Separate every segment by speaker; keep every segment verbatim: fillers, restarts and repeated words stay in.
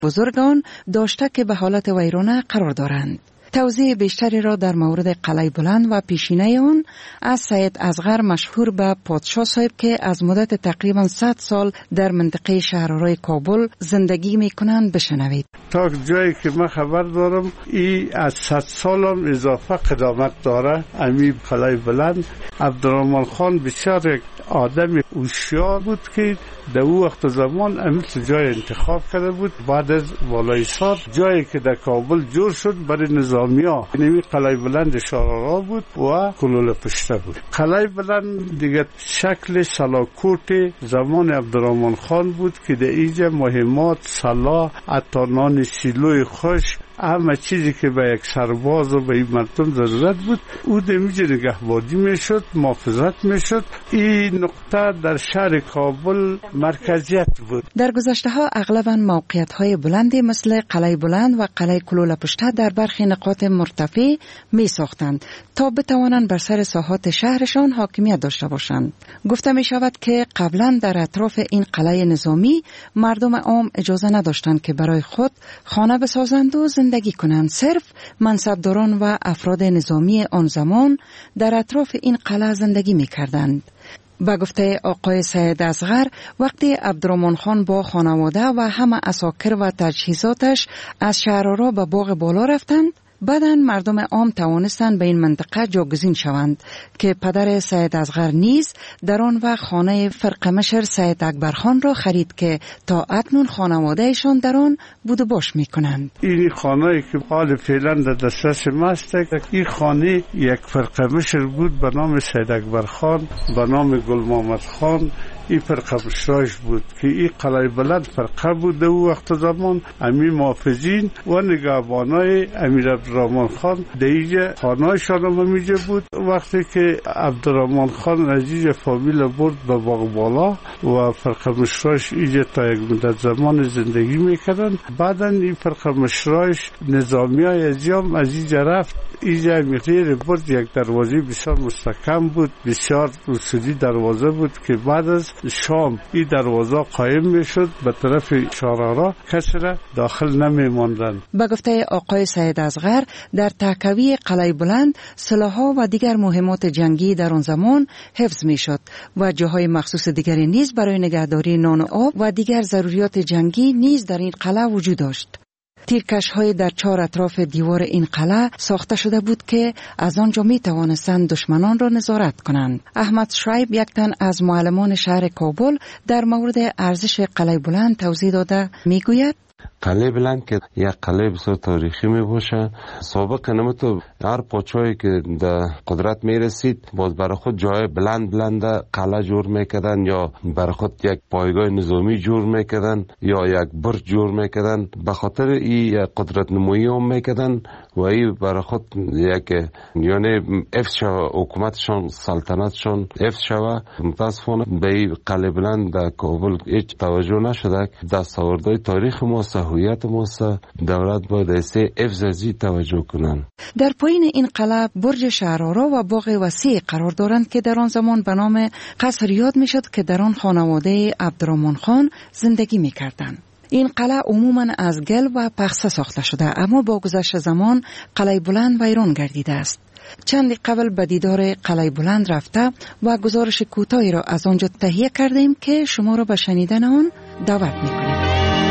Speaker 1: بزرگ آن داشته که به حالت ویرانه قرار دارند. توضیح بیشتری را در مورد قلعه بلند و پیشینه آن از سید اصغر مشهور به پادشاه صاحب که از مدت تقریبا صد سال در منطقه شهرهای کابل زندگی می کنند بشنوید.
Speaker 2: تا جایی که من خبر دارم ای از صد سال هم اضافه قدامت داره. امی قلعه بلند عبدالرحمن خان بسیار یک آدم هوشیار بود که در او وقت زمان امی جای انتخاب کرده بود. بعد از والایسار جایی که در کابل جور شد برای نظامیا، اینمی قلعه بلند شارارا بود و کلول پشته بود. قلعه بلند دیگه شکل سلاکوت زمان عبدالرحمن خان بود که در اینجا مهمات سلاح اتانان سیلوی خوش همه چیزی که به یک سرباز و به این مردم ضرورت بود او دمیجه نگهبانی میشد، محافظت میشد. این نقطه در شهر کابل مرکزیت بود.
Speaker 1: در گذشته ها اغلباً موقعیت های بلندی مثل قلعه بلند و قلعه کلول پشته در برخی نقاط مرتفع می ساختند تا بتوانند بر سر ساحات شهرشان حاکمیت داشته باشند. گفته می شود که قبلا در اطراف این قلعه نظامی مردم عام اجازه نداشتند که برای خود خانه بسازند و زندگی کنند. صرف منصبداران و افراد نظامی آن زمان در اطراف این قلعه زندگی می کردند. با گفته آقای سید اصغر وقتی عبدالرحمن خان با خانواده و همه عساکر و تجهیزاتش از شهرآرا به باغ بالا رفتند، بعداً مردم عام توانستند به این منطقه جاگزین شوند که پدر سید اصغر نیز در آن وقت خانه فرقمشر سید اکبرخان را خرید که تا اکنون خانوادهشان در آن بود و باش می کنند.
Speaker 2: این خانه‌ای که حال فعلا در دسترس ماست، این خانه یک فرقمشر بود به نام سید اکبرخان، به نام گل محمد خان. این فرقه بشراش بود که این قلعه بلند فرقه بود در وقت زمان. امی محافظین و نگهبانای امیر عبدالرحمن خان در اینجا خانه‌شان هم اینجا بود. وقتی که عبدالرحمن خان عزیز فامیل برد به باغ بالا و فرقه مشراش اینجا تا یک مدت زمان زندگی میکردن. بعدا این فرقه مشراش نظامی های ازیام از اینجا رفت. اینجا میغیر برد. یک دروازه بسیار مستحکم بود، بسیار اصولی دروازه بود که بعد از شام این دروازه قایم میشد به طرف شارارا، کسی را داخل نمی ماندن.
Speaker 1: به گفته آقای سید اصغر در تهکوی قلعه بلند سلاح‌ها و دیگر مهمات جنگی در آن زمان حفظ میشد و جاهای مخصوص دیگری نیز برای نگهداری نان و آب و دیگر ضروریات جنگی نیز در این قلعه وجود داشت. تیرکش‌های در چهار اطراف دیوار این قلعه ساخته شده بود که از آنجا می توانستند دشمنان را نظارت کنند. احمد شعیب یک تن از معلمان شهر کابل در مورد ارزش قلعه بلند توضیح داده می گوید
Speaker 3: قلعه بلند که یک قلعه بسیار تاریخی می باشه. سابق نمتو هر پادشاهی که در قدرت می رسید باز برای خود جای بلند بلند قلعه جور می کردن یا برای خود یک پایگاه نظامی جور می کردن یا یک برج جور می کردن. به خاطر این قدرت نمایی هم می کردن و این برای خود یک یعنی افت شوه حکومتشان سلطنتشان افت شوه. متاسفانه به این قلعه بلند در کابل هیچ توجه نشده. دستاوردهای تاریخ ما هویت موسا دولت باید ایسته افزازی توجه کنند.
Speaker 1: در پایین این قلعه برج شهرآرا و باغ وسیع قرار دارند که در آن زمان به نام قصر یاد می شد که در آن خانواده عبدالرحمن خان زندگی می کردند. این قلعه عموماً از گل و پخسه ساخته شده اما با گذشت زمان قلعه بلند ویران گردیده است. چندی قبل به دیدار قلعه بلند رفته و گزارش کوتاهی را از آنجا تهیه کردیم که شما را به شنیدن آن دعوت می کنیم.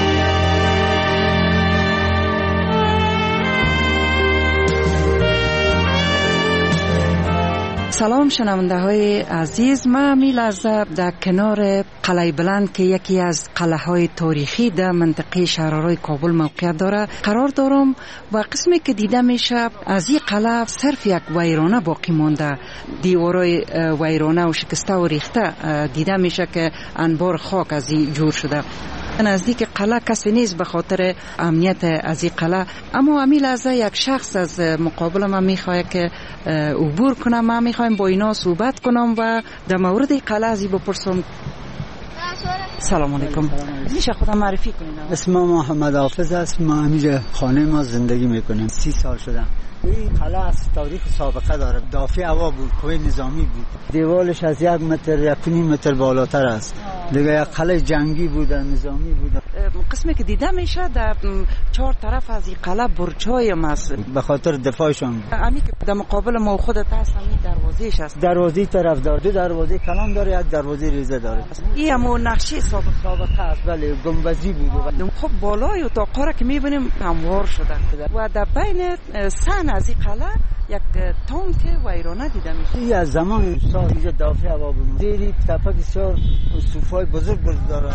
Speaker 1: سلام شنونده های عزیز، من امی لحظه در کنار قلعه بلند که یکی از قلعه های تاریخی در منطقه شهرآرای کابل موقعیت داره قرار دارم و قسمی که دیده میشه از این قلعه صرف یک ویرانه باقی مانده. دیوارای ویرانه و شکسته و ریخته دیده میشه که انبار خاک از این جور شده. نزدیک قلعه کسی نیست به خاطر امنیت از این قلعه، اما امی لحظه یک شخص از مقابل من میخواد که عبور کنم. من میخوایم با اینا صحبت کنم و در مورد این قلعه ازی بپرسم. سلام علیکم، میشه خودم معرفی کنین؟
Speaker 4: اسم ما محمد حافظ است. ما همینجا خانه ما زندگی میکنیم. سی سال شدم. این قلعه از تاریخ سابقه داره. دافع هوا بود، کوه نظامی بود. دیوالش از یک متر یک نیم متر بالاتر است. دیگه یک قلعه جنگی بوده، نظامی بوده.
Speaker 1: قسمی که دیده میشه در چهار طرف از این قلعه برج‌های است
Speaker 4: به خاطر دفاعشان.
Speaker 1: امی که در مقابل ما خودت هست همین دروازه‌اش است.
Speaker 4: دروازه طرف داره، دو دروازه کلان داره، یک دروازه ریزه داره.
Speaker 1: این همون نقشه سابق
Speaker 4: سابقه است. بله، گنبدی بود.
Speaker 1: خب بالای اتاق‌ها را که می‌بینیم هموار شده و در بین سن از این قلعه یک تانک ویرانه دیده میشه.
Speaker 4: این از زمان شاه اینجا دافع هوا بود. زیری تپه بسیار استوفای بزرگ بزرگ داره.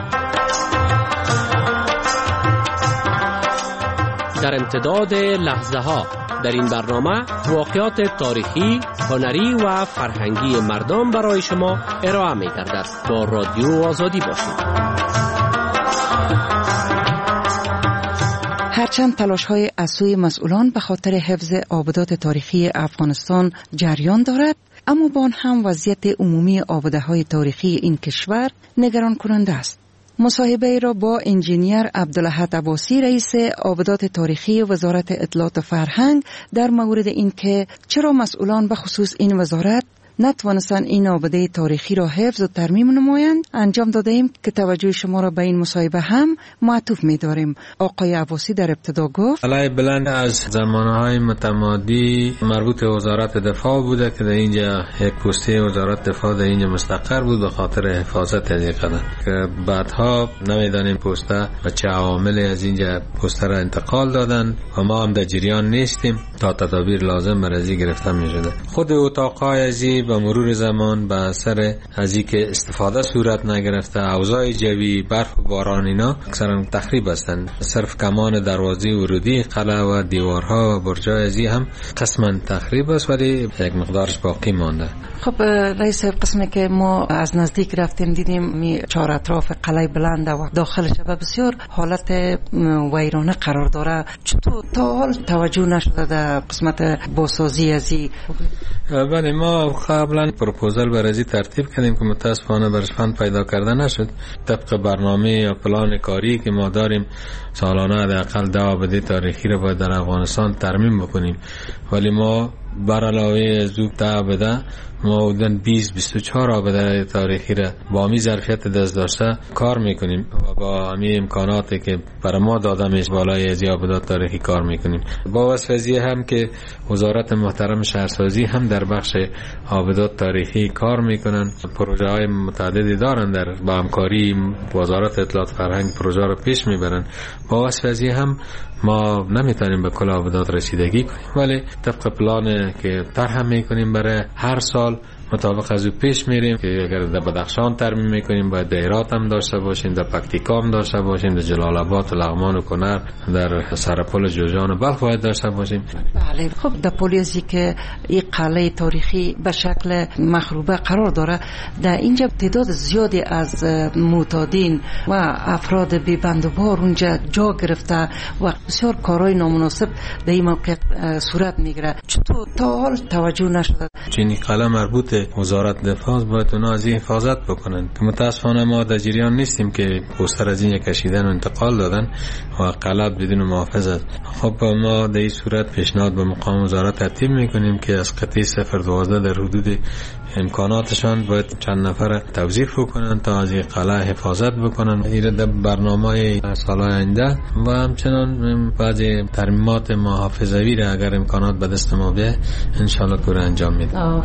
Speaker 5: در امتداد لحظه ها در این برنامه واقعات تاریخی، هنری و فرهنگی مردم برای شما ارائه می گردد. با رادیو آزادی باشید.
Speaker 1: هرچند تلاش‌های از سوی مسئولان به خاطر حفظ آبادات تاریخی افغانستان جریان دارد، اما با آن هم وضعیت عمومی آباده‌های تاریخی این کشور نگران کننده است. مصاحبه را با انجینیر عبدالاحد عباسی رئیس آبادات تاریخی وزارت اطلاعات و فرهنگ در مورد اینکه چرا مسئولان به خصوص این وزارت نتوانستند این آباده تاریخی را حفظ و ترمیم نمایند انجام داده ایم که توجه شما را به این مصاحبه هم معطوف می داریم. آقای عباسی در ابتدا گفت
Speaker 6: قلعه بلند از زمانهای متمادی مربوط وزارت دفاع بوده که در اینجا یک پسته وزارت دفاع در اینجا مستقر بود به خاطر حفاظت از این قلعه که بعدها نمیدانیم پسته و چه عواملی از اینجا پسته را انتقال دادن و ما هم در جریان نیستیم تا تدابیر لازم بر ازی گرفته می شده. خود اتاقهای ازی و مرور زمان به اثر از اینکه استفاده صورت نگرفته، اوضاع جوی، برف و باران اینا اکثرا تخریب هستند. صرف کمان دروازه ورودی قلعه و دیوارها و برجای ازی هم قسما تخریب است ولی یک مقدارش باقی مانده.
Speaker 1: خب رئیس، قسمی که ما از نزدیک رفتیم دیدیم می چهار اطراف قلعه بلند و داخلش و بسیار حالت ویرانه قرار داره. چطور تا حال توجه نشده در قسمت بازسازی ازی؟
Speaker 6: بله، ما قبلا پروپوزال برای ترتیب کردیم که متاسفانه برش فند پیدا کرده نشد. طبق برنامه یا پلان کاری که ما داریم سالانه حداقل ده آباده تاریخی را باید در افغانستان ترمیم بکنیم، ولی ما بر علاوه زود ده آباده ما حدوداً بیست بیست و چهار آباده تاریخی را با می ظرفیت دست داشته کار میکنیم و با همین امکاناتی که برای ما داده میشه بالای از آبادات تاریخی کار میکنیم. با وسوسه هم که وزارت محترم شهرسازی هم در بخش آبادات تاریخی کار میکنن، پروژه های متعددی دارن در با همکاری وزارت اطلاعات فرهنگ پروژه را پیش میبرن. با وسوسه هم ما نمیتونیم به کل آبادات رسیدگی کنیم، ولی طبق پلان که طرح میکنیم برای هر سال مطابق از او پیش میریم که اگر در بدخشان ترمیم میکنیم باید در هرات هم داشته باشیم، در پکتیکا هم داشته باشیم، در جلال آباد و لغمان و کنر، در سرپل جوزجان و بلخ باید داشته باشیم.
Speaker 1: بله، خب در پولیسی که این قلعه تاریخی به شکل مخروبه قرار داره، در اینجا تعداد زیادی از معتادین و افراد بی بند و بار اونجا جا گرفته و بسیار کارهای نامناسب در این موقع صورت میگیره. چطور تا حال توجه نشده؟
Speaker 6: چینی قلعه مربوط وزارت دفاع باید اونا از این حفاظت بکنن که متاسفانه ما در جریان نیستیم که پوستر از این کشیدن و انتقال دادن و قلعه بدون محافظت. خب ما در این صورت پیشنهاد به مقام وزارت ترتیب میکنیم که از قطعه صفر دوازده در حدود امکاناتشان باید چند نفر توظیف بکنن تا از این قلعه حفاظت بکنن. این در برنامه سالهای آینده و همچنان بعضی ترمیمات محافظوی را اگر امکانات به دست ما بیاد ان شاء الله کار انجام میدیم.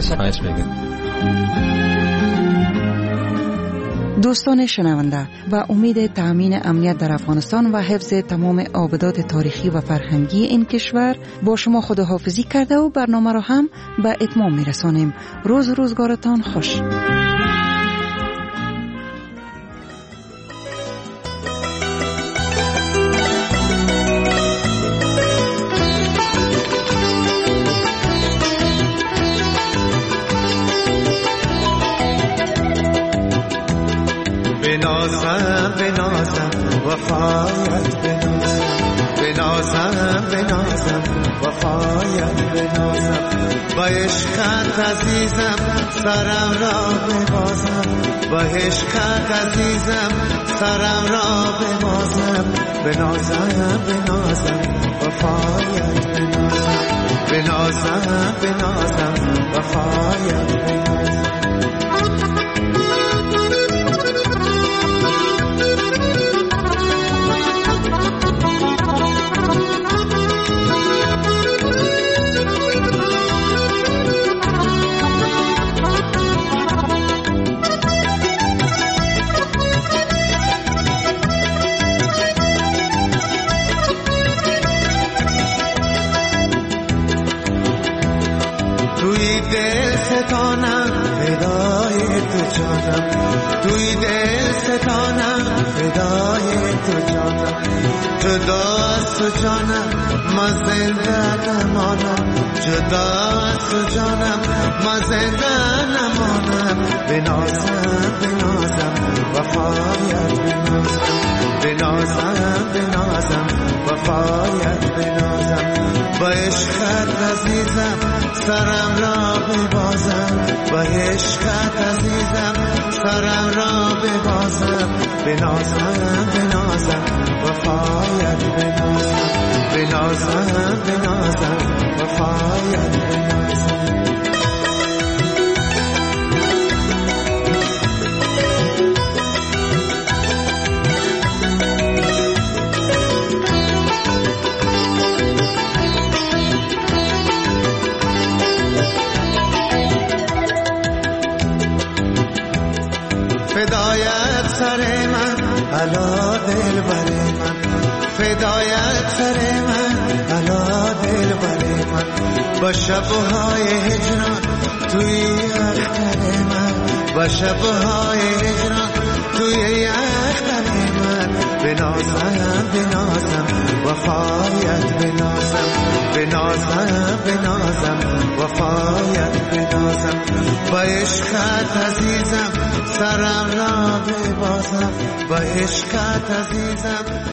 Speaker 1: دوستان شنونده، و امید تأمین امنیت در افغانستان و حفظ تمام آبادات تاریخی و فرهنگی این کشور با شما خداحافظی کرده و برنامه را هم به اتمام میرسانیم. روز روزگارتان خوش.
Speaker 7: بنازم بنازم وفایت بنازم، بنازم بنازم وفایت بنازم، با عشقت عزیزم سرم را ببازم، با عشقت عزیزم سرم را ببازم، بنازم بنازم وفایت بنازم، بنازم بنازم وفایت بنازم. دل ستانم فدای تو جانم، توی دل ستانم فدای تو جانم، جدا از تو جانم ما زنده نمانم، جدا از تو جانم ما زنده نمانم، بنازم بنازم وفایت بنازم، بنازم بنازم وفایت بنازم، با عشقت عزیزم سرم را ببازم، با عشقت عزیزم سرم را ببازم، بنازم بنازم وفایت بنازم، بنازم بنازم وفایت بنازم. فدایت سر من علا دل بر من، فدایت سر من علا دل بر من، با شبهای هجران توی اختر من، با شبهای هجران توی اختر من، بنازم بنازم وفایت بنازم، بنازم بنازم وفایت بنازم، با عشقت عزیزم سرم را ببازم، با عشقت عزیزم